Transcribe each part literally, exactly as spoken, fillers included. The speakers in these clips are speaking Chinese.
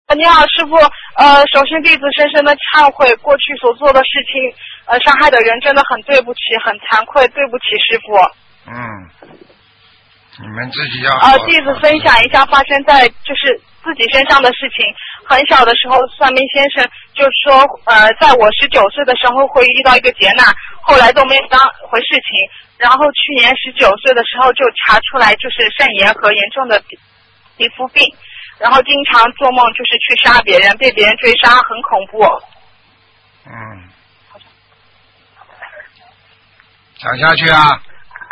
你好，师傅。呃，首先弟子深深的忏悔过去所做的事情，呃，伤害的人真的很对不起，很惭愧，对不起师傅。 嗯，你们自己要呃，弟子分享一下发生在就是自己身上的事情。很小的时候，算命先生就说，呃，在我十九岁的时候会遇到一个劫难，后来都没当回事情。然后去年十九岁的时候就查出来就是肾炎和严重的皮皮肤病。然后经常做梦就是去杀别人，被别人追杀，很恐怖。 嗯，讲下去啊，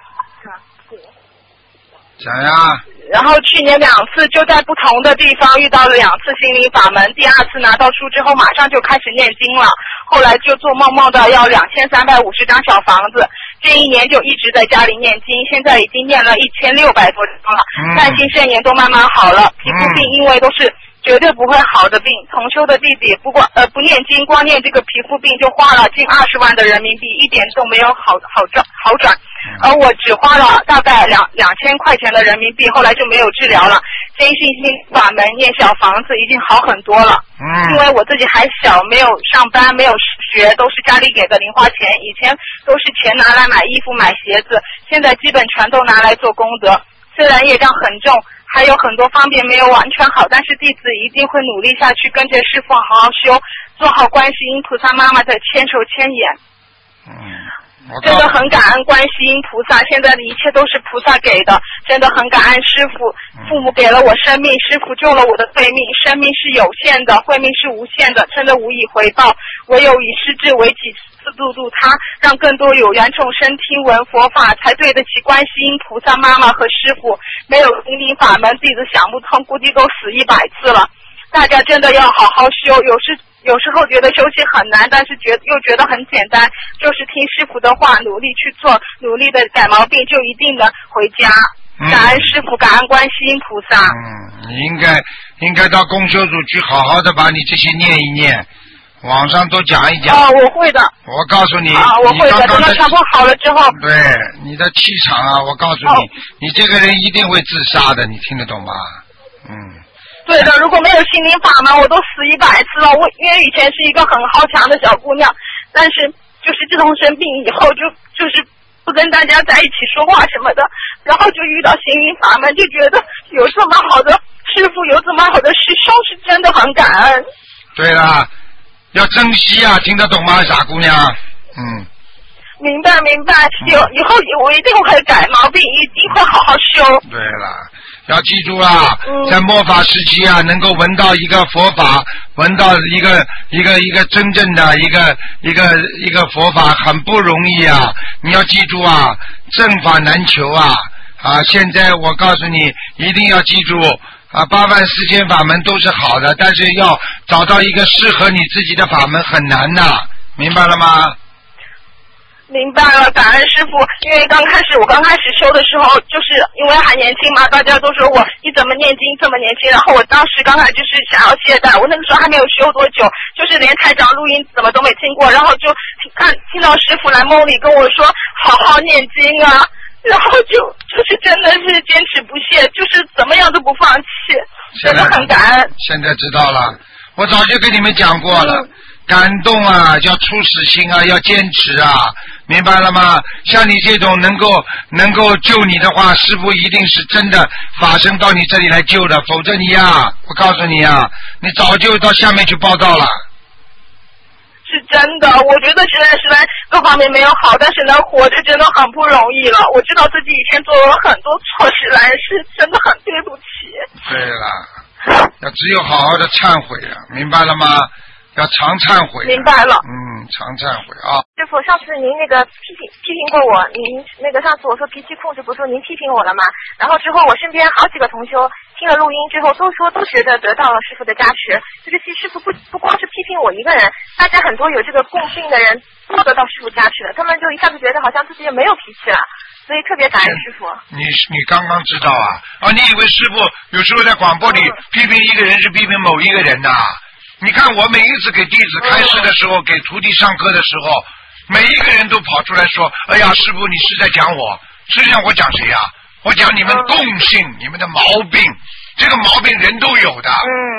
讲呀。 然后去年两次就在不同的地方遇到了两次心灵法门，第二次拿到书之后马上就开始念经了，后来就做梦梦到要两千三百五十张小房子，这一年就一直在家里念经，现在已经念了一千六百多张了，慢性肾炎都慢慢好了，皮肤病因为都是绝对不会好的病，同修的弟弟不光呃不念经，光念这个皮肤病就花了近二十万的人民币，一点都没有好好转好转，而我只花了大概两两千块钱的人民币，后来就没有治疗了。坚信心法门念小房子已经好很多了。嗯，因为我自己还小，没有上班，没有学，都是家里给的零花钱，以前都是钱拿来买衣服买鞋子，现在基本全都拿来做功德。虽然业障很重，还有很多方面没有完全好，但是弟子一定会努力下去，跟着师父好好修，做好观世音菩萨妈妈的千手千眼。 嗯， 真的很感恩观世音菩萨，现在的一切都是菩萨给的，真的很感恩师父，父母给了我生命，师父救了我的慧命，生命是有限的，慧命是无限的，真的无以回报，唯有以施治为己，度度他，让更多有缘众生听闻佛法，才对得起观世音菩萨妈妈和师父。没有心灵法门，弟子想不通，估计都死一百次了。大家真的要好好修，有时有时候觉得修行很难，但是觉又觉得很简单，就是听师父的话，努力去做，努力的改毛病，就一定能回家。 嗯、 感恩师父，感恩观世音菩萨。 嗯，你应该应该到公修组去好好的把你这些念一念，网上都讲一讲。 哦，我会的。 我告诉你， 啊，我会的。等到强迫好了之后。 对，你的气场啊，我告诉你，哦、你这个人一定会自杀的，你听得懂吗？嗯。 对的，如果没有心灵法门，我都死一百次了。我因为以前是一个很好强的小姑娘，但是就是自从生病以后就，就就是不跟大家在一起说话什么的，然后就遇到心灵法门，就觉得有这么好的师父，有这么好的师兄，是真的很感恩。 对了，要珍惜啊，听得懂吗，傻姑娘？嗯。 明白明白，有以后我一定会改毛病，一定会好好修。 对了，要记住啊，嗯、在末法时期啊，能够闻到一个佛法，闻到一个一个一个真正的一个一个一个佛法很不容易啊！你要记住啊，正法难求啊！啊，现在我告诉你，一定要记住啊，八万四千法门都是好的，但是要找到一个适合你自己的法门很难呐、啊，明白了吗？ 明白了，感恩师傅。因为刚开始我刚开始修的时候，就是因为还年轻嘛，大家都说我你怎么念经这么年轻，然后我当时刚开始就是想要懈怠，我那个时候还没有修多久，就是连台长录音怎么都没听过，然后就看听到师傅来梦里跟我说好好念经啊，然后就就是真的是坚持不懈，就是怎么样都不放弃，真的很感恩。 现在知道了，我早就跟你们讲过了。嗯，感动啊，要初始心啊，要坚持啊，明白了吗？像你这种能够能够救你的话，师父一定是真的法身到你这里来救的，否则你呀，我告诉你啊，你早就到下面去报道了。 是真的，我觉得现在实在各方面没有好，但是能活着真的很不容易了。我知道自己以前做了很多错事，来是真的很对不起。 对了，要只有好好的忏悔啊，明白了吗？要常忏悔、啊。 明白了。 嗯，常忏悔啊。 师傅，上次您那个批评批评过我，您那个上次我说脾气控制不住，您批评我了嘛？然后之后我身边好几个同修听了录音之后，都说都觉得得到了师傅的加持。就是其实师傅不不光是批评我一个人，大家很多有这个共性的人都得到师傅加持了，他们就一下子觉得好像自己也没有脾气了。所以特别感恩师傅。 你你刚刚知道啊？啊，你以为师傅有时候在广播里批评一个人是批评某一个人呐、啊？你看我每一次给弟子开示的时候，给徒弟上课的时候，每一个人都跑出来说：“哎呀，师傅你是在讲我。”实际上我讲谁呀、啊？我讲你们共性，你们的毛病，这个毛病人都有的。 嗯。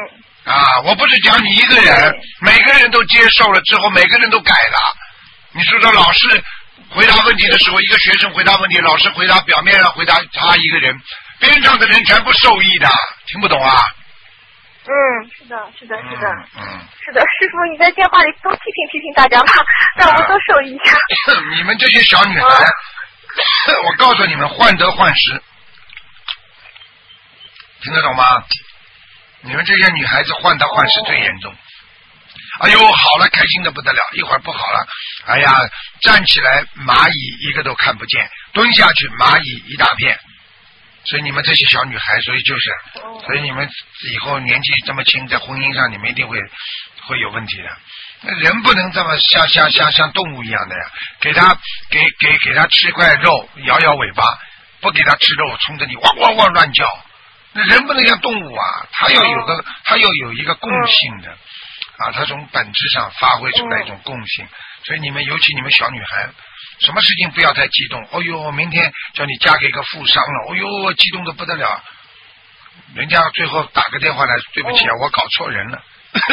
啊，我不是讲你一个人，每个人都接受了之后，每个人都改了。你说说，老师回答问题的时候，一个学生回答问题，老师回答表面上回答他一个人，边上的人全部受益的，听不懂啊？ 嗯，是的，是的，是的， 嗯，嗯是的，师傅，你在电话里多批评批评大家吧，让我们多受益一下。 你们这些小女孩，我告诉你们，患得患失，听得懂吗？你们这些女孩子患得患失最严重。哎呦，好了，开心的不得了，一会儿不好了，哎呀，站起来蚂蚁一个都看不见，蹲下去蚂蚁一大片。所以你们这些小女孩，所以就是，所以你们以后年纪这么轻，在婚姻上你们一定会会有问题的。人不能这么像像像像动物一样的呀，给他给给给他吃块肉，摇摇尾巴，不给他吃肉，冲着你汪汪汪乱叫。那人不能像动物啊，他要有个他要有一个共性的啊，他从本质上发挥出来一种共性。所以你们尤其你们小女孩。什么事情不要太激动，哦呦，明天叫你嫁给一个富商了，哦呦，激动的不得了，人家最后打个电话来，对不起啊，我搞错人了。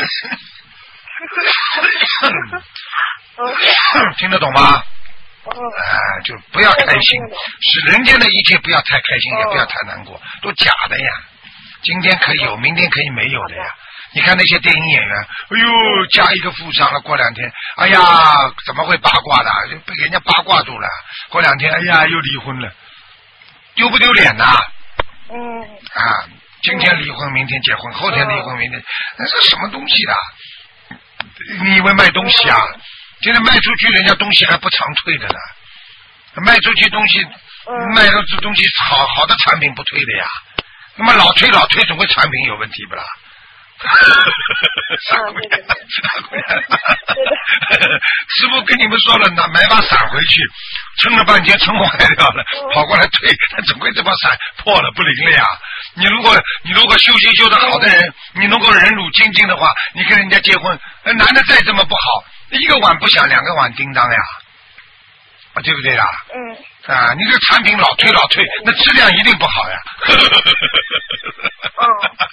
听得懂吗？哎，就不要开心，使人间的一切不要太开心，也不要太难过，都假的呀。今天可以有，明天可以没有的呀。你看那些电影演员，哎呦，嫁一个富商了，过两天，哎呀，怎么会八卦的？就被人家八卦住了。过两天，哎呀，又离婚了，丢不丢脸呐？ 嗯。 啊，今天离婚，明天结婚，后天离婚，明天，那是什么东西的？你以为卖东西啊？现在卖出去，人家东西还不常退的呢。卖出去东西，卖出去东西好好的产品不退的呀。那么老退老退，总归产品有问题不啦？傻姑娘，傻姑娘，师傅跟你们说了，拿买把伞回去，撑了半天撑坏掉了，跑过来退，他总归这把伞破了不灵了呀。你如果你如果修行修得好的人，你能够忍辱精进的话，你跟人家结婚，男的再这么不好，一个碗不响，两个碗叮当呀，啊，对不对呀？ 嗯。 啊，你这个产品老退老退，那质量一定不好呀。 哦。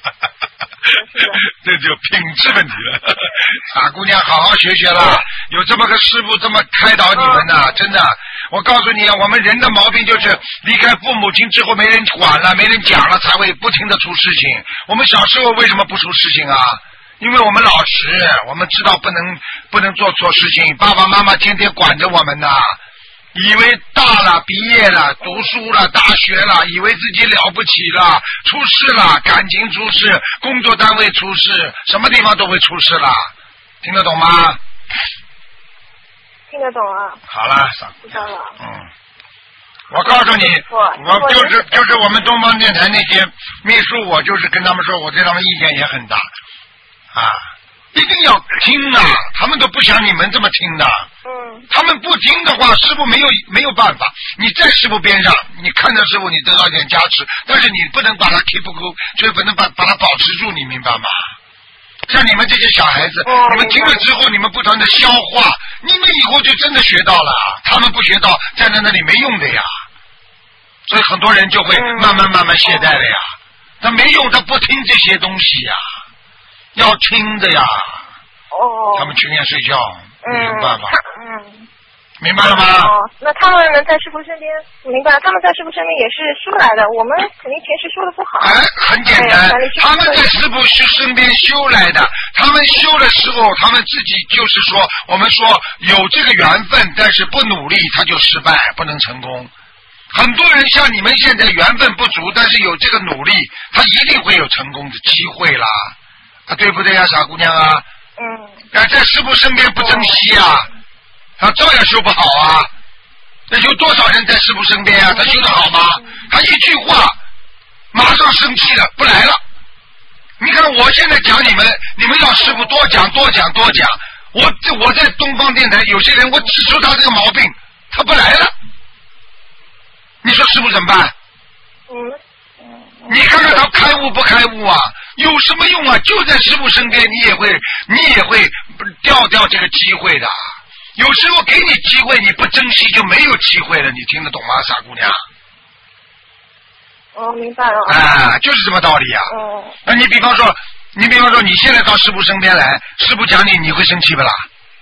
这就品质问题了。傻姑娘，好好学学啦！有这么个师傅这么开导你们呢，真的。我告诉你啊，我们人的毛病就是离开父母亲之后没人管了，没人讲了，才会不停的出事情。我们小时候为什么不出事情啊？因为我们老实，我们知道不能不能做错事情，爸爸妈妈天天管着我们呢。以为大了，毕业了，读书了，大学了，以为自己了不起了，出事了，感情出事，工作单位出事，什么地方都会出事了，听得懂吗？ 听得懂了。 好了， 知道了。 嗯，我告诉你，我就是就是我们东方电台那些秘书，我就是跟他们说，我对他们意见也很大啊。一定要听啊！他们都不像你们这么听的。 嗯。 他们不听的话，师傅没有没有办法。你在师傅边上，你看着师傅，你得到一点加持，但是你不能把它 keep 住，所以不能把把它保持住，你明白吗？像你们这些小孩子， 哦、 你们听了之后，你们不断的消化，你们以后就真的学到了。他们不学到，站在那里没用的呀。所以很多人就会慢慢慢慢懈怠了呀。他没用，他不听这些东西呀。要听的呀， 哦， 他们去年睡觉，没什么办法， 嗯， 明白了吗？ 哦，那他们在师傅身边，明白了，他们在师傅身边也是修来的，我们肯定前世修的不好。 哎，很简单，他们在师傅身边修来的，他们修的时候，他们自己就是说，我们说有这个缘分，但是不努力他就失败，不能成功。很多人像你们现在缘分不足，但是有这个努力，他一定会有成功的机会啦。啊，对不对呀、啊，傻姑娘啊？ 嗯。 啊，在师傅身边不珍惜啊，他照样修不好啊。那有多少人在师傅身边啊？他修得好吗？他一句话，马上生气了，不来了。你看我现在讲你们，你们要师傅多讲多讲多讲。我我在东方电台，有些人我指出他这个毛病，他不来了。你说师傅怎么办？ 嗯。 你看看他开悟不开悟啊？有什么用啊？就在师傅身边，你也会，你也会掉掉这个机会的。有时候给你机会，你不珍惜就没有机会了。你听得懂吗，傻姑娘？ 哦，明白了。 啊，就是这么道理啊。 哦。 那你比方说， 你比方说你现在到师父身边来，师父讲你，你会生气不啦？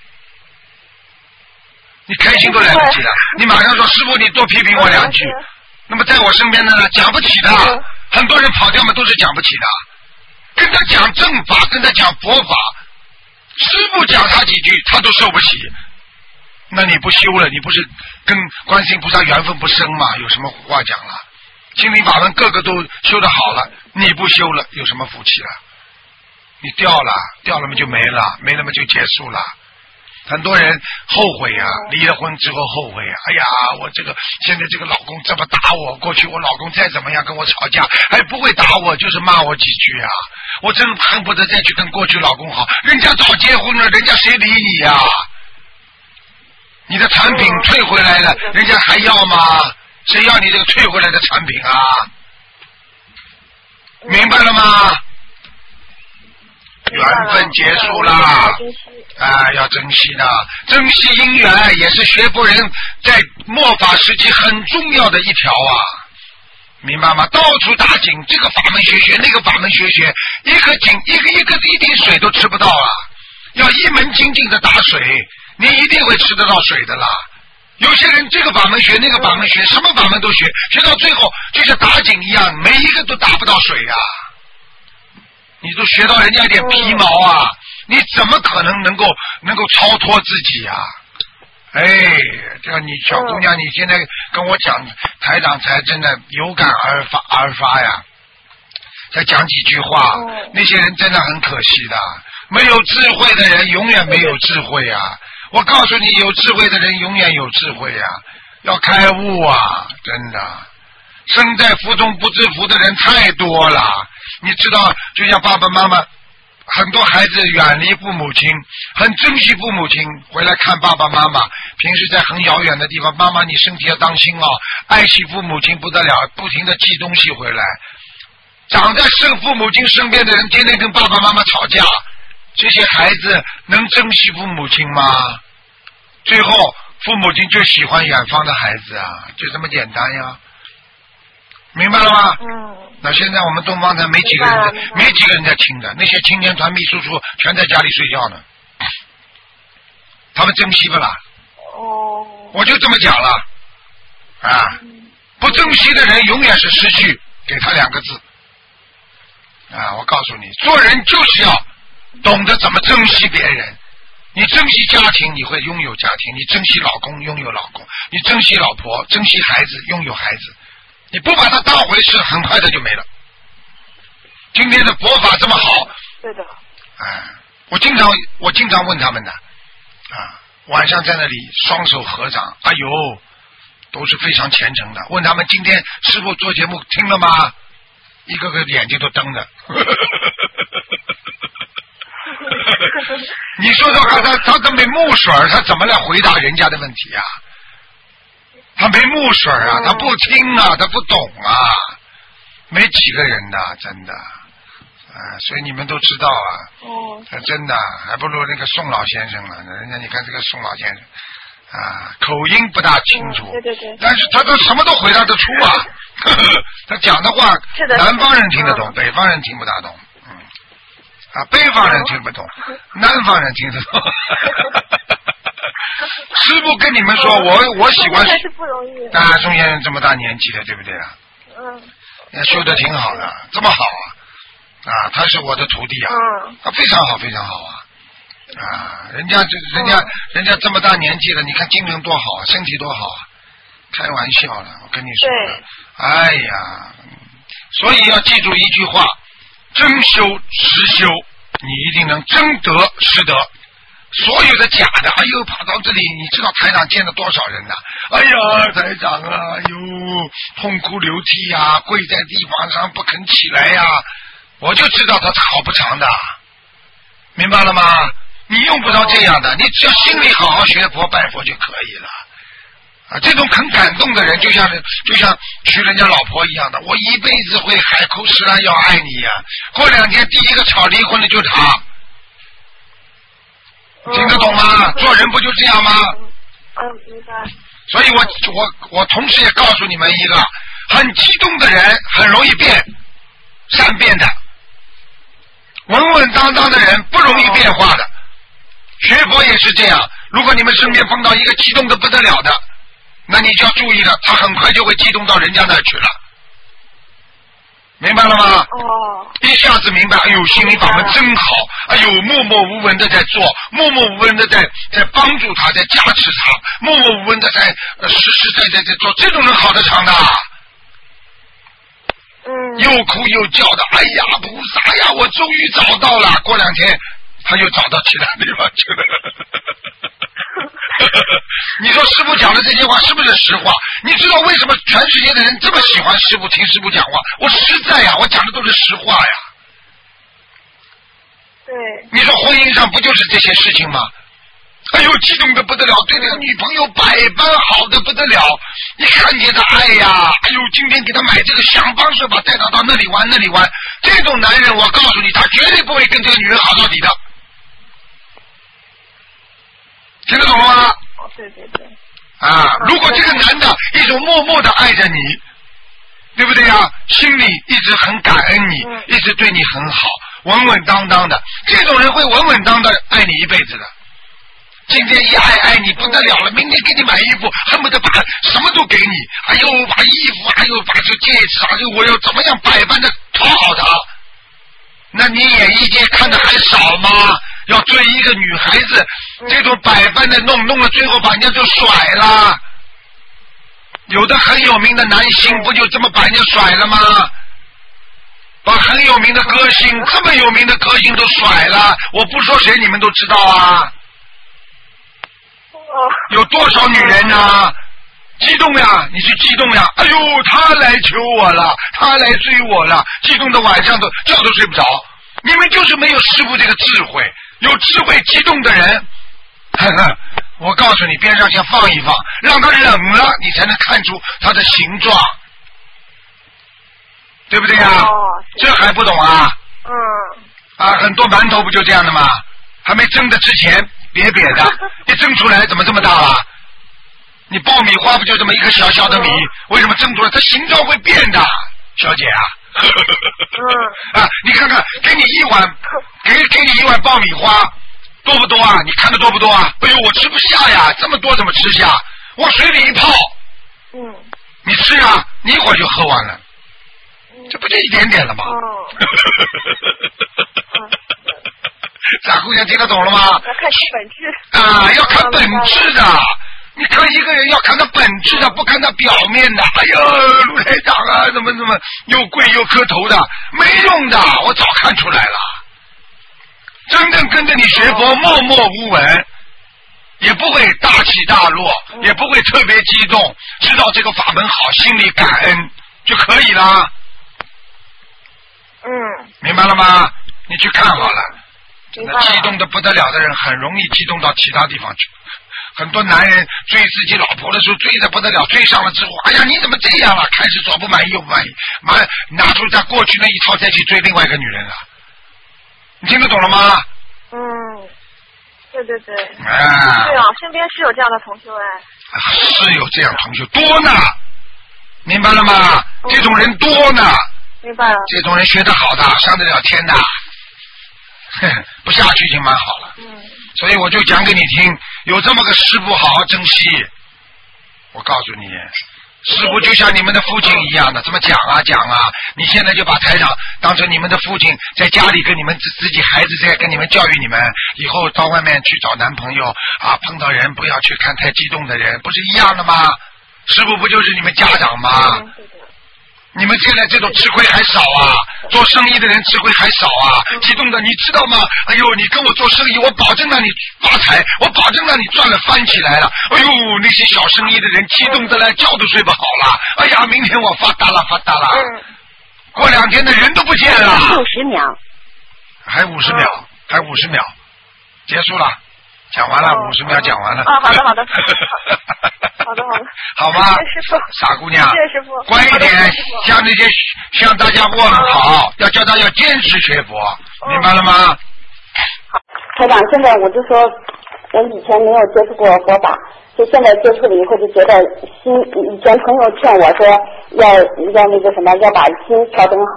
你开心都来不及了，你马上说师父你多批评我两句。那么在我身边的呢，讲不起的，很多人跑掉嘛都是讲不起的。跟他讲正法，跟他讲佛法，师父讲他几句他都受不起。那你不修了，你不是跟观世音菩萨缘分不深吗？有什么话讲了？心灵法门个个都修得好了，你不修了有什么福气了？你掉了，掉了嘛就没了，没了嘛就结束了。很多人后悔啊，离了婚之后后悔啊，哎呀，我这个现在这个老公这么打我，过去我老公再怎么样跟我吵架，还不会打我，就是骂我几句啊，我真恨不得再去跟过去老公好，人家早结婚了，人家谁理你呀、啊？你的产品退回来了，人家还要吗？谁要你这个退回来的产品啊？明白了吗？缘分结束啦，啊，要珍惜的，珍惜姻缘也是学佛人在末法时期很重要的一条啊，明白吗？到处打井，这个法门学学，那个法门学学，一个井一个一个一滴水都吃不到啊，要一门精进的打水，你一定会吃得到水的啦。有些人这个法门学那个法门学，什么法门都学，学到最后就像打井一样，每一个都打不到水啊。你都学到人家一点皮毛啊，你怎么可能能够能够超脱自己啊？哎，这个你小姑娘，你现在跟我讲，台长才真的有感而发而发呀，再讲几句话，那些人真的很可惜的，没有智慧的人永远没有智慧啊！我告诉你，有智慧的人永远有智慧啊，要开悟啊！真的，身在福中不知福的人太多了。你知道，就像爸爸妈妈，很多孩子远离父母亲，很珍惜父母亲，回来看爸爸妈妈。平时在很遥远的地方，妈妈你身体要当心哦，爱惜父母亲不得了，不停的寄东西回来。长在生父母亲身边的人，天天跟爸爸妈妈吵架，这些孩子能珍惜父母亲吗？最后，父母亲就喜欢远方的孩子啊，就这么简单呀。明白了吗？嗯。那现在我们东方台没几个人在，没几个人在听的，那些青年团秘书处全在家里睡觉呢。他们珍惜不啦？哦。我就这么讲了，啊，不珍惜的人永远是失去，给他两个字。啊，我告诉你，做人就是要懂得怎么珍惜别人。你珍惜家庭，你会拥有家庭；你珍惜老公，拥有老公；你珍惜老婆，珍惜孩子，拥有孩子。你不把它当回事，很快的就没了。今天的佛法这么好， 对的。 哎，我经常我经常问他们的，啊，晚上在那里双手合掌，哎呦，都是非常虔诚的。问他们今天师父做节目听了吗？一个个眼睛都瞪着。你说说看，他他他没木水，他怎么来回答人家的问题啊？他没木水啊，他不听啊，他不懂啊，没几个人的，真的，啊，所以你们都知道啊，哦，真的还不如那个宋老先生呢。人家你看这个宋老先生，啊，口音不大清楚， 嗯、对对对， 但是他都什么都回答得出啊，呵呵他讲的话，南方人听得懂，嗯、北方人听不大懂，嗯，啊，北方人听不懂，嗯、南方人听得懂。师父跟你们说，我我喜欢。 还是不容易。 啊，宋先生这么大年纪了，对不对啊？嗯。修得挺好的，这么好啊！啊，他是我的徒弟啊，嗯、他非常好，非常好啊！啊，人家这人家、嗯、人家这么大年纪了，你看精神多好，身体多好啊！开玩笑了，我跟你说的。哎呀，所以要记住一句话：真修实修，你一定能真得实得。所有的假的，哎呦，跑到这里，你知道台长见了多少人呐、啊？哎呀，台长啊，哎呦，痛哭流涕呀、啊，跪在地板上不肯起来呀、啊，我就知道他好不长的，明白了吗？你用不着这样的，你只要心里好好学佛拜佛就可以了。啊，这种很感动的人，就像就像娶人家老婆一样的，我一辈子会海枯石烂要爱你呀、啊。过两天第一个吵离婚的就是他。听得懂吗？嗯、做人不就这样吗？ 嗯，明白。 所以我我我同时也告诉你们一个，很激动的人很容易变善变的， 稳稳当当的人不容易变化的。学佛也是这样，如果你们身边碰到一个激动的不得了的，那你就要注意了，他很快就会激动到人家那儿去了。明白了吗？ 哦。 一下子明白，哎呦，心灵法门真好，哎呦，默默无闻的在做，默默无闻的在在帮助他，在加持他，默默无闻的在呃实实在在在做，这种人好得长的。 嗯。 又哭又叫的，哎呀，菩萨呀，我终于找到了。过两天他又找到其他地方去了。你说师父讲的这些话是不是实话？你知道为什么全世界的人这么喜欢师父，听师父讲话？我实在呀，我讲的都是实话呀。 对。 你说婚姻上不就是这些事情吗？哎呦，激动的不得了，对那个女朋友百般好的不得了，一看见他，哎呀，哎呦，今天给他买这个，想方设法带他到那里玩那里玩。这种男人，我告诉你，他绝对不会跟这个女人好到底的。听得懂了吗？ 哦，对对对。 啊，如果这个男的一直默默的爱着你，对不对啊？心里一直很感恩你， 嗯、 一直对你很好，稳稳当当的，这种人会稳稳当当爱你一辈子的。今天一爱爱你不得了了，明天给你买衣服，恨不得把什么都给你，还有把衣服，还有把这戒指，还有我要怎么样百般的讨好他。那你演艺界看的还少吗？要追一个女孩子，这种百般的弄，弄了最后把人家就甩了。有的很有名的男星不就这么把人家甩了吗？把很有名的歌星，这么有名的歌星都甩了，我不说谁你们都知道啊。有多少女人啊激动呀，你去激动呀，哎呦他来求我了，他来追我了，激动的晚上都觉都睡不着。你们就是没有师父这个智慧，有智慧激动的人呵呵，我告诉你边上先放一放，让他冷了你才能看出他的形状，对不对啊？ 哦， 这还不懂啊？ 嗯。 啊，很多馒头不就这样的吗？还没蒸的之前瘪瘪的，一蒸出来怎么这么大了？你爆米花不就这么一颗小小的米，为什么蒸出来它形状会变的，小姐啊？ 嗯。 啊，你看看，给你一碗，给给你一碗爆米花，多不多啊？你看的多不多啊？哎呦，我吃不下呀，这么多怎么吃下？往水里一泡， 嗯， 你吃啊，你一会儿就喝完了，这不就一点点了吗？ 哦。 傻姑娘听得懂了吗？ 要看本质啊，要看本质的。你看一个人要看他本质的，不看他表面的。哎呦，卢台长啊，怎么怎么又贵又磕头的，没用的，我早看出来了。真正跟着你学佛，默默无闻，也不会大起大落，也不会特别激动，知道这个法门好，心里感恩就可以了。 嗯。 明白了吗？你去看好了。那激动的不得了的人，很容易激动到其他地方去。很多男人追自己老婆的时候追得不得了，追上了之后，哎呀，你怎么这样了？开始左不满意右不满意，马上拿出他过去那一套再去追另外一个女人了。你听得懂了吗？ 嗯，对对对。 啊。 对啊，身边是有这样的同修哎。 是有这样同修多呢，明白了吗？嗯、这种人多呢。 明白了。 这种人学得好的，上得了天的。不下去已经蛮好了。 嗯。 所以我就讲给你听，有这么个师父，好好珍惜。我告诉你，师父就像你们的父亲一样的，这么讲啊讲啊。你现在就把台长当成你们的父亲，在家里跟你们自自己孩子在跟你们教育你们，以后到外面去找男朋友啊，碰到人不要去看太激动的人，不是一样的吗？师父不就是你们家长吗？ 嗯，对的。 你们现在这种吃亏还少啊，做生意的人吃亏还少啊，激动的你知道吗？哎呦，你跟我做生意，我保证让你发财，我保证让你赚了翻起来了。哎呦，那些小生意的人激动的来觉都睡不好了。哎呀，明天我发达了发达了。嗯。过两天的人都不见了。 五十秒。 还五十秒，还五十秒，结束了，讲完了，五十秒讲完了。 啊，好的好的。好的好的。 好吧， 师傅， 傻姑娘， 谢谢师傅， 乖一点，向那些向大家问好，要叫大家坚持学佛，明白了吗？ 台长，现在我就说，我以前没有接触过佛法，就现在接触了以后，就觉得心，以前朋友劝我说要要那个什么，要把心调整好，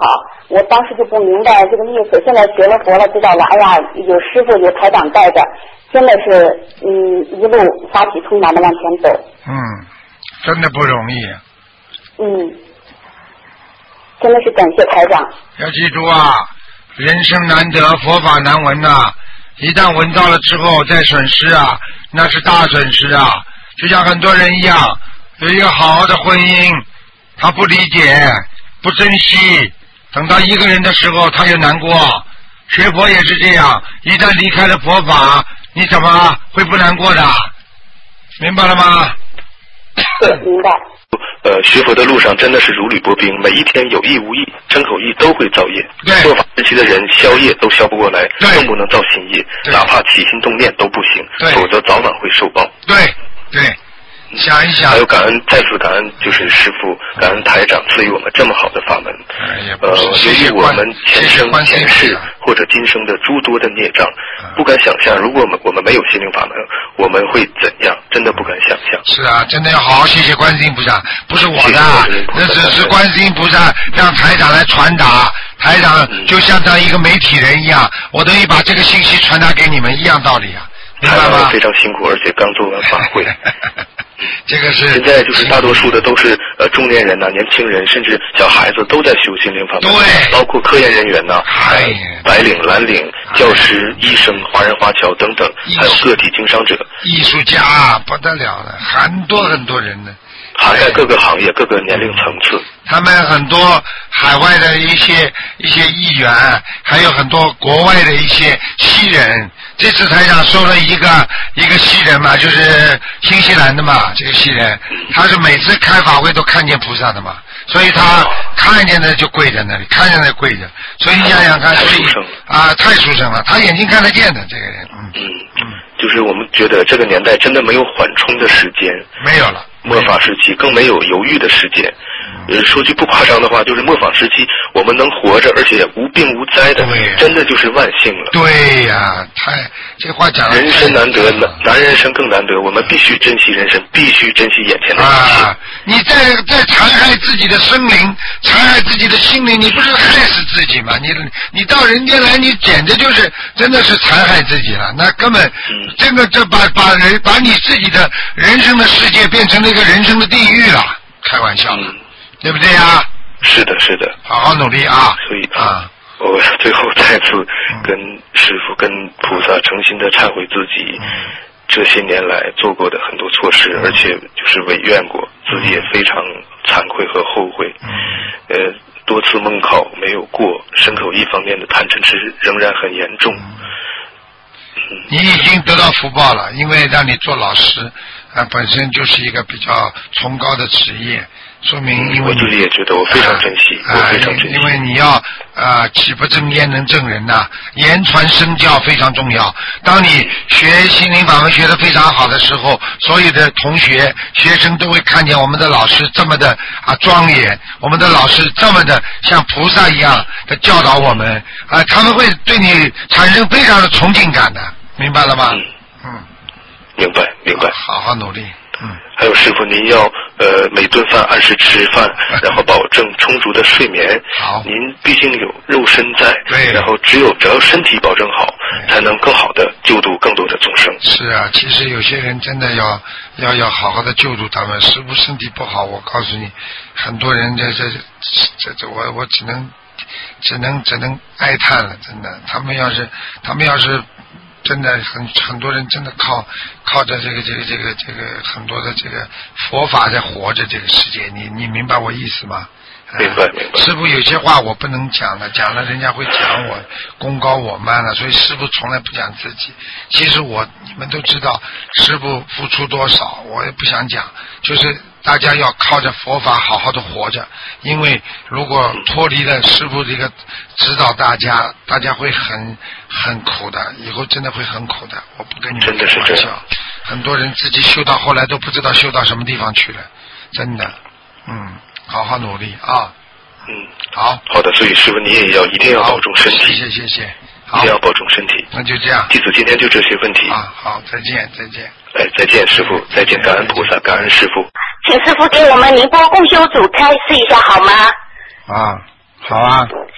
我当时就不明白这个意思，现在学了佛了，知道了，哎呀，有师傅有台长带着，真的是嗯一路发起充满的往前走。 嗯，真的不容易。 嗯，真的是感谢台长。 要记住啊，人生难得，佛法难闻呐、啊。一旦闻到了之后再损失啊，那是大损失啊。就像很多人一样，有一个好好的婚姻，他不理解，不珍惜，等到一个人的时候他又难过。学佛也是这样，一旦离开了佛法，你怎么会不难过的？明白了吗？ 对，明白。 呃，学佛的路上真的是如履薄冰，每一天有意无意、身口意都会造业。 对， 做法时期的人消业都消不过来，更不能造新业，哪怕起心动念都不行，否则早晚会受报。 对对。想一想， 还有感恩，再次感恩，就是师父，感恩台长赐予我们这么好的法门。 哎、 呃，由于我们前生前世或者今生的诸多的孽障，不敢想象，如果我们我们没有心灵法门，我们会怎样？真的不敢想象。 是啊，真的要好好谢谢观世音菩萨，不是我的，那只是观世音菩萨让台长来传达，台长就像当一个媒体人一样，我等于把这个信息传达给你们一样道理啊，明白吗？ 非常辛苦，而且刚做完法会。 这个是现在就是大多数的都是呃中年人呐、啊、年轻人，甚至小孩子都在修心灵法门， 对， 包括科研人员呐、 啊，哎， 白领、蓝领、教师、医生、华人华侨等等，还有个体经商者、 艺术家，不得了了，很多很多人呢， 涵盖各个行业、各个年龄层次。 他们很多海外的一些一些议员，还有很多国外的一些西人。这次台长收了一个一个西人嘛，就是新西兰的嘛，这个西人，他是每次开法会都看见菩萨的嘛，所以他看见的就跪在那里，看见的跪着，所以你想想看，所以啊，太殊胜了，他眼睛看得见的这个人，嗯嗯，就是我们觉得这个年代真的没有缓冲的时间， 没有了。 末法时期更没有犹豫的时间。呃，说句不夸张的话，就是末法时期我们能活着，而且无病无灾的，真的就是万幸了。 对呀、啊，太这话讲的。 人生难得，男人生更难得，我们必须珍惜人生，必须珍惜眼前的一切。 啊！你在在残害自己的生灵，残害自己的心灵，你不是害死自己吗？你你到人间来，你简直就是真的是残害自己了。那根本、嗯、这个这把把人把你自己的人生的世界变成那个人生的地狱了，开玩笑了。嗯，对不对呀？ 是的，是的， 好好努力啊！ 所以啊， 我最后再次跟师父、跟菩萨诚心的忏悔自己这些年来做过的很多错事，而且就是违愿过，自己也非常惭愧和后悔。呃，多次梦考没有过，身口意方面的贪嗔痴仍然很严重。 你已经得到福报了，因为让你做老师啊，本身就是一个比较崇高的职业。说明因为我自己也觉得我非常珍惜， 啊、 我非常珍惜。 因为你要啊，岂不正焉能正人呐、啊？言传身教非常重要。当你学心灵法门学得非常好的时候，所有的同学、学生都会看见我们的老师这么的啊庄严，我们的老师这么的像菩萨一样的教导我们啊，他们会对你产生非常的崇敬感的，明白了吗？ 嗯， 嗯明白明白。 好好努力。嗯， 还有师傅，您要呃每顿饭按时吃饭，然后保证充足的睡眠。 好， 您毕竟有肉身在， 对， 然后只有只要身体保证好，才能更好的救度更多的众生。 是啊，其实有些人真的要要要好好的救度他们。师父身体不好，我告诉你，很多人这这这这我我只能只能只能哀叹了，真的。他们要是他们要是。真的很很多人真的靠靠着这个这个这个这个很多的这个佛法在活着这个世界，你你明白我意思吗？ 明白明白。 师父有些话我不能讲了，讲了人家会讲我功高我慢了，所以师父从来不讲自己。其实我你们都知道，师父付出多少，我也不想讲，就是大家要靠着佛法好好的活着，因为如果脱离了师父这个指导大家，大家会很很苦的，以后真的会很苦的。我不跟你们开玩笑，很多人自己修到后来都不知道修到什么地方去了，真的，嗯。好好努力啊！ 嗯， 好好的，所以师父你也要一定要保重身体， 谢谢谢谢， 一定要保重身体。 那就这样， 弟子今天就这些问题啊，好，再见再见。 哎，再见师父，再见，感恩菩萨，感恩师父。 请师父给我们宁波共修组开示一下好吗？ 啊，好啊。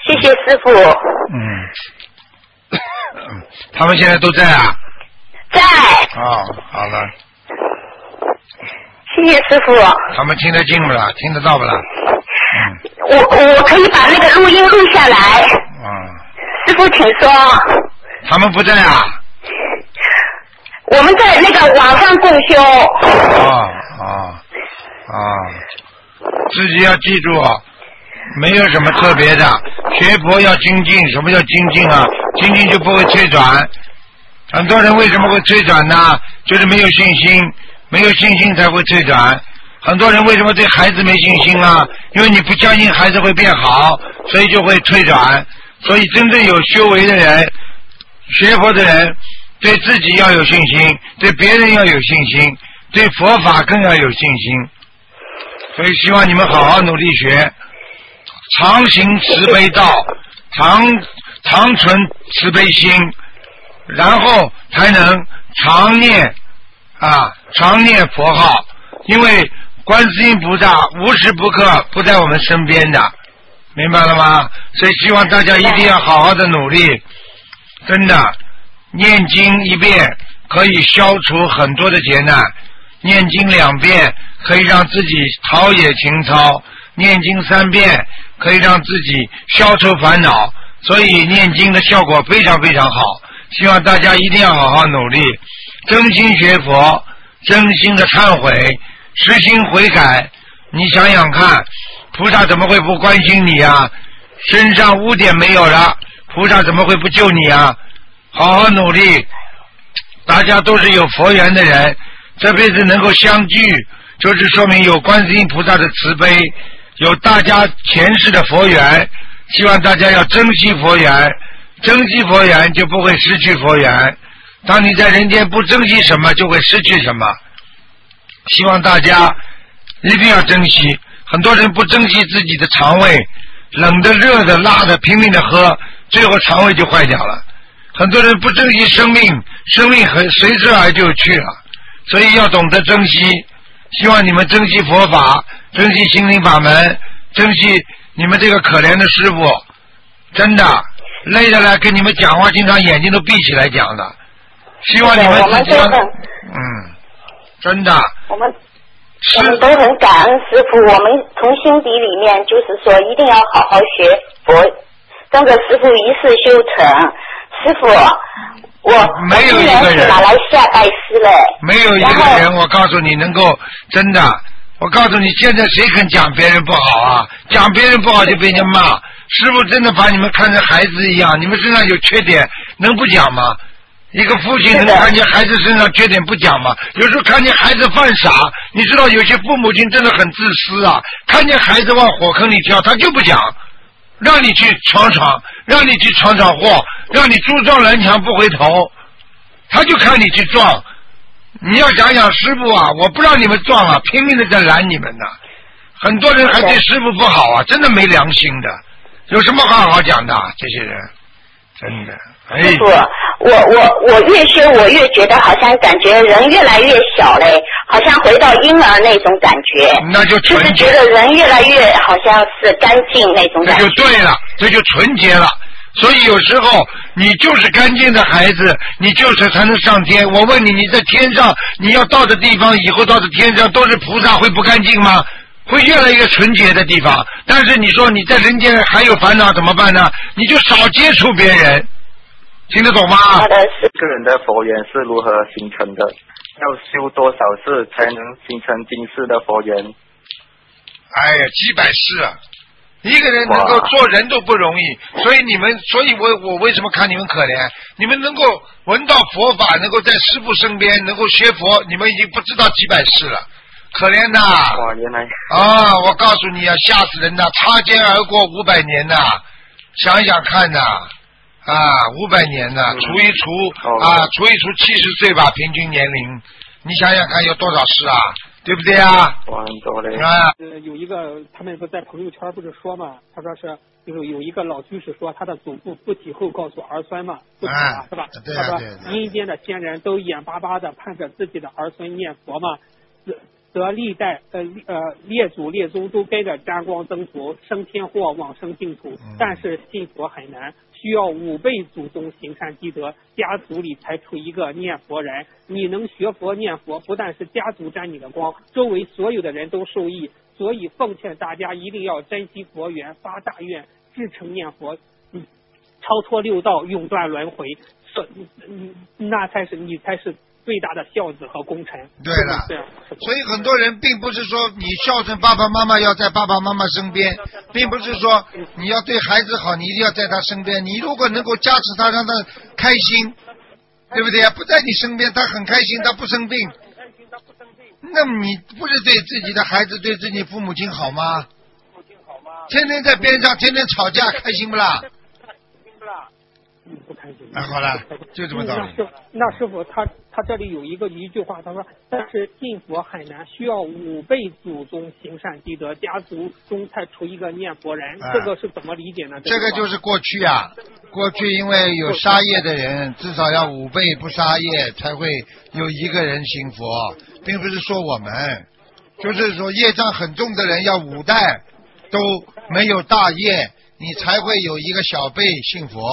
谢谢师傅。 嗯，他们现在都在啊？ 在。 哦，好了。 谢谢师傅。 他们听得进不啦？听得到不啦？嗯。 我我可以把那个录音录下来。 嗯。 师傅，请说。 他们不在啊？ 我们在那个网上共修。 哦哦哦，自己要记住，没有什么特别的，学佛要精进。什么叫精进啊？精进就不会退转。很多人为什么会退转呢？就是没有信心，没有信心才会退转。很多人为什么对孩子没信心啊？因为你不相信孩子会变好，所以就会退转。所以真正有修为的人，学佛的人，对自己要有信心，对别人要有信心，对佛法更要有信心。所以希望你们好好努力学，常行慈悲道，常常存慈悲心，然后才能常念啊常念佛号。因为观世音菩萨无时不刻不在我们身边的，明白了吗？所以希望大家一定要好好的努力，真的，念经一遍可以消除很多的劫难，念经两遍可以让自己陶冶情操，念经三遍可以让自己消除烦恼，所以念经的效果非常非常好。希望大家一定要好好努力，真心学佛，真心的忏悔，实心悔改。你想想看，菩萨怎么会不关心你啊？身上污点没有了，菩萨怎么会不救你啊？好好努力，大家都是有佛缘的人，这辈子能够相聚，就是说明有观世音菩萨的慈悲，有大家前世的佛缘。希望大家要珍惜佛缘，珍惜佛缘就不会失去佛缘。当你在人间不珍惜什么，就会失去什么。希望大家一定要珍惜。很多人不珍惜自己的肠胃，冷的、热的、辣的拼命的喝，最后肠胃就坏掉了。很多人不珍惜生命，生命很随之而就去了，所以要懂得珍惜。希望你们珍惜佛法，珍惜心灵法门，珍惜你们这个可怜的师父，真的累得来跟你们讲话，经常眼睛都闭起来讲的。希望你们自己要，嗯，真的。 我们我们都很感恩师父，我们从心底里面就是说一定要好好学佛，跟着师父一世修成。师父，我没有一个人马来西亚拜师了， 没有一个人，我告诉你能够真的，我告诉你，现在谁肯讲别人不好啊？讲别人不好就被人家骂。师父真的把你们看成孩子一样，你们身上有缺点，能不讲吗？一个父亲能看见孩子身上缺点不讲吗？有时候看见孩子犯傻，你知道有些父母亲真的很自私啊，看见孩子往火坑里跳，他就不讲，让你去闯闯，让你去闯闯祸，让你猪撞南墙不回头，他就看你去撞。你要想想师父啊，我不让你们撞了，拼命的在拦你们呢。很多人还对师父不好啊，真的没良心的，有什么好好讲的？这些人真的。哎、 师父，我我我越修我越觉得好像感觉人越来越小嘞，好像回到婴儿那种感觉。 那就纯洁， 就是觉得人越来越好像是干净那种感觉。 这就对了，这就纯洁了。所以有时候你就是干净的孩子，你就是才能上天。我问你，你在天上，你要到的地方，以后到的天上都是菩萨，会不干净吗？会越来越纯洁的地方。但是你说你在人间还有烦恼怎么办呢？你就少接触别人，听得懂吗？ 好的，是。 一个人的佛缘是如何形成的？要修多少世才能形成今世的佛缘？ 哎呀，几百世啊！一个人能够做人都不容易，所以你们，所以我我为什么看你们可怜？你们能够闻到佛法，能够在师父身边，能够学佛，你们已经不知道几百世了，可怜呐！ 哇，原来啊！我告诉你啊，吓死人呐！擦肩而过五百年呐，想想看呐，啊，五百年呐，除一除、嗯、啊，除一除七十岁吧，平均年龄，你想想看有多少世啊？对不对啊？ 哇，很多嘞！ 啊， 呃，有一个他们不在朋友圈不是说嘛，他说是就是有一个老居士说他的祖父不体后告诉儿孙嘛，不体啊，是吧？ 对啊， 他说对啊， 阴间的仙人都眼巴巴的盼着自己的儿孙念佛嘛，自则历代呃呃列祖列宗都跟着沾光增福，升天或往生净土。但是信佛很难，需要五辈祖宗行善积德，家族里才出一个念佛人。你能学佛念佛，不但是家族沾你的光，周围所有的人都受益。所以奉劝大家一定要珍惜佛缘，发大愿，至诚念佛，嗯，超脱六道，永断轮回，嗯，那才是你才是最大的孝子和功臣。 对了，所以很多人并不是说你孝顺爸爸妈妈要在爸爸妈妈身边，并不是说你要对孩子好，你一定要在他身边。你如果能够加持他，让他开心，对不对啊？不在你身边，他很开心，他不生病。那么你不是对自己的孩子、对自己父母亲好吗？天天在边上，天天吵架，开心不啦？ 嗯，不开心。 那、啊、好了，就这么道理。 那师那师傅他他这里有一个一句话，他说：“但是信佛很难，需要五辈祖宗行善积德，家族中才出一个念佛人。啊”这个是怎么理解呢？ 这个就是过去啊，过去因为有杀业的人，至少要五辈不杀业，才会有一个人信佛，并不是说我们，就是说业障很重的人要五代都没有大业，你才会有一个小辈信佛。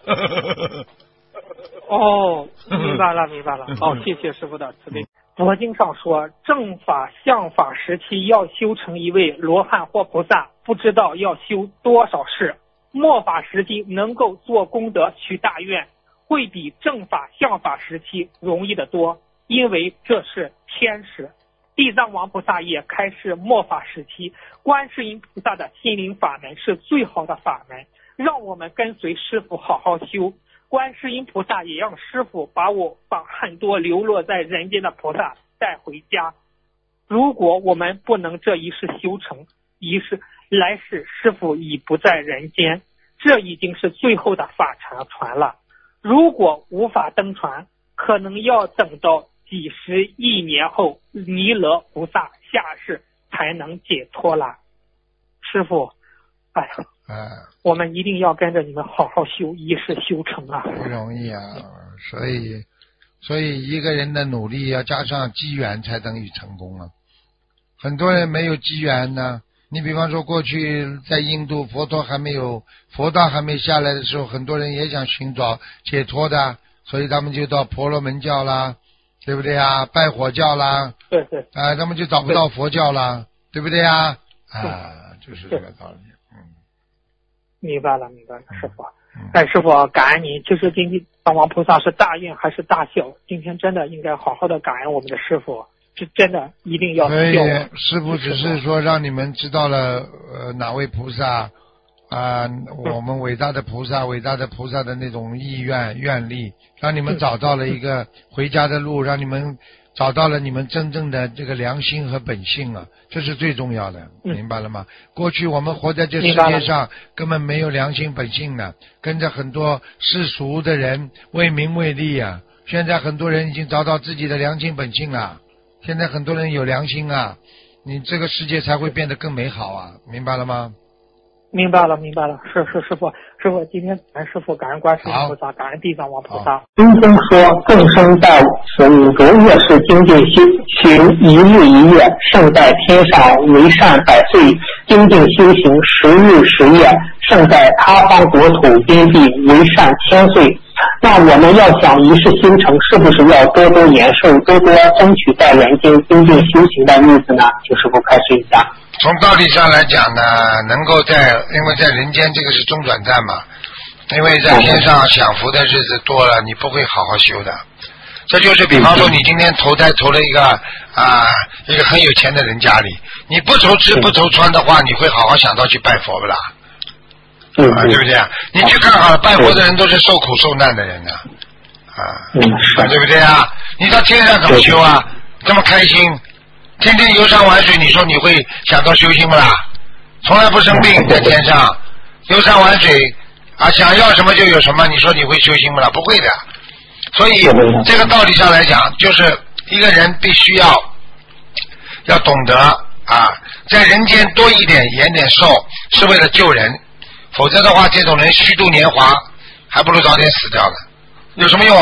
哦，明白了，明白了。好、哦，谢谢师傅的慈悲。佛经上说，正法、相法时期要修成一位罗汉或菩萨，不知道要修多少世；末法时期能够做功德、许大愿，会比正法、相法时期容易得多，因为这是天时。地藏王菩萨也开示末法时期，观世音菩萨的心灵法门是最好的法门，让我们跟随师父好好修。观世音菩萨也让师父把我把很多流落在人间的菩萨带回家。如果我们不能这一世修成，一世来世师父已不在人间，这已经是最后的法船船了。如果无法登船，可能要等到几十亿年后弥勒菩萨下世才能解脱了。师父，哎呀， 啊， 我们一定要跟着你们好好修，一世修成啊！ 不容易啊，所以，所以一个人的努力要加上机缘才等于成功啊。很多人没有机缘呢。你比方说，过去在印度佛陀还没有佛道还没下来的时候，很多人也想寻找解脱的，所以他们就到婆罗门教啦，对不对啊？拜火教啦， 对对， 啊、呃，他们就找不到佛教啦，对不对啊？啊，就是这个道理。 明白了，明白了，师傅。哎，师傅，感恩您。就是今天当王菩萨是大愿还是大孝？今天真的应该好好的感恩我们的师傅，这真的一定要。 所以师傅只是说让你们知道了呃哪位菩萨啊、呃，我们伟大的菩萨，伟大的菩萨的那种意愿愿力，让你们找到了一个回家的路，让你们找到了你们真正的这个良心和本性啊，这是最重要的，明白了吗？过去我们活在这世界上根本没有良心本性的，跟着很多世俗的人为名为利啊。现在很多人已经找到自己的良心本性了，现在很多人有良心啊，你这个世界才会变得更美好啊，明白了吗？ 明白了，明白了，是是师傅，师傅今天感恩师傅，感恩观世音菩萨，感恩地藏王菩萨。 经中说，众生在五个月是精进修行一日一夜，胜在天上为善百岁；精进修行十日十夜，胜在他方国土边地为善千岁。那我们要想一世修成，是不是要多多延寿，多多争取在人间精进修行的日子呢？请师傅开示一下。 从道理上来讲呢，能够在因为在人间这个是中转站嘛，因为在天上享福的日子多了，你不会好好修的。这就是比方说你今天投胎投了一个啊一个很有钱的人家里，你不愁吃不愁穿的话，你会好好想到去拜佛不啦？啊，对不对啊？你去看好了，拜佛的人都是受苦受难的人呢，啊，啊，对不对啊？你到天上怎么修啊？这么开心，天天游山玩水，你说你会想到修行不啦？从来不生病，在天上游山玩水啊，想要什么就有什么，你说你会修行不啦？不会的。所以这个道理上来讲，就是一个人必须要要懂得啊，在人间多一点延点寿，是为了救人。否则的话，这种人虚度年华，还不如早点死掉呢。有什么用啊？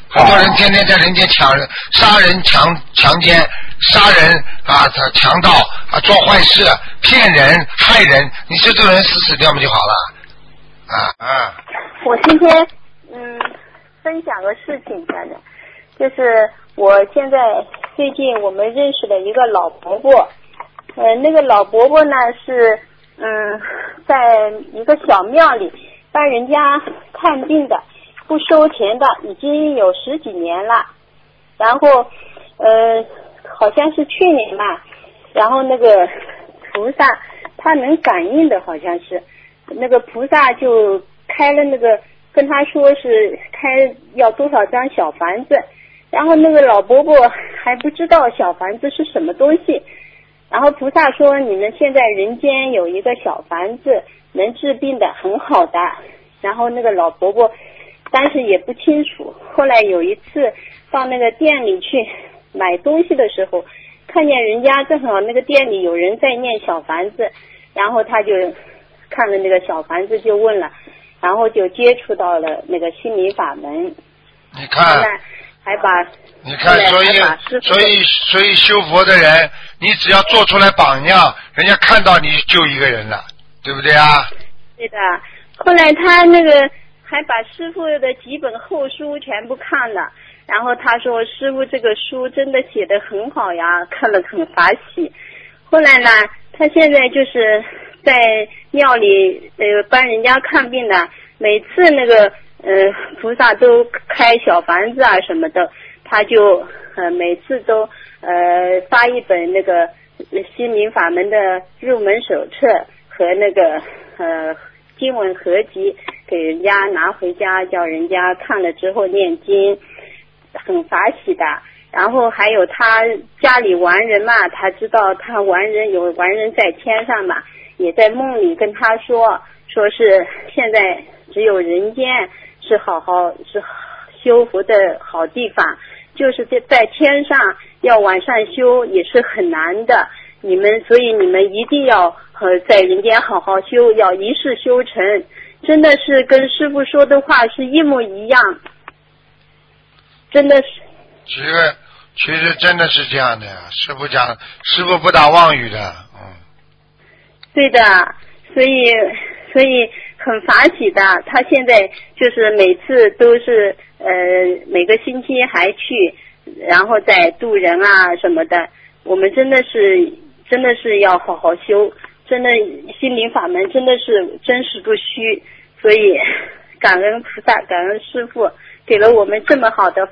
很多人天天在人间抢人、杀人、强强奸、杀人啊、强盗啊、做坏事、骗人、害人，你就这个人死死掉嘛就好了。啊啊！ 我今天嗯分享个事情，反正就是我现在最近我们认识的一个老伯伯，呃，那个老伯伯呢是嗯在一个小庙里帮人家看病的，不收钱的，已经有十几年了。然后呃好像是去年吧，然后那个菩萨他能感应的，好像是那个菩萨就开了那个跟他说是开要多少张小房子，然后那个老伯伯还不知道小房子是什么东西，然后菩萨说你们现在人间有一个小房子能治病的，很好的。然后那个老伯伯当时也不清楚，后来有一次到那个店里去买东西的时候，看见人家正好那个店里有人在念小房子，然后他就看了那个小房子就问了，然后就接触到了那个心灵法门。 你看还把你看所以所以所以修佛的人，你只要做出来榜样，人家看到你就一个人了，对不对啊？ 对的。后来他那个还把师父的几本后书全部看了，然后他说师父这个书真的写得很好呀，看了很法喜。后来呢他现在就是在庙里呃帮人家看病的，每次那个呃菩萨都开小房子啊什么的，他就呃每次都呃发一本那个心灵法门的入门手册和那个呃经文合集给人家拿回家，叫人家看了之后念经，很法喜的。然后还有他家里亡人嘛，他知道他亡人有亡人在天上嘛，也在梦里跟他说，说是现在只有人间是好好是修福的好地方，就是在在天上要往上修也是很难的。你们所以你们一定要呃在人间好好修，要一世修成，真的是跟师父说的话是一模一样，真的是。 其实其实真的是这样的呀，师父讲，师父不打妄语的，嗯。 对的，所以所以很法喜的。他现在就是每次都是呃每个星期还去，然后再渡人啊什么的。我们真的是真的是要好好修，真的心灵法门真的是真实不虚，所以感恩菩萨，感恩师父给了我们这么好的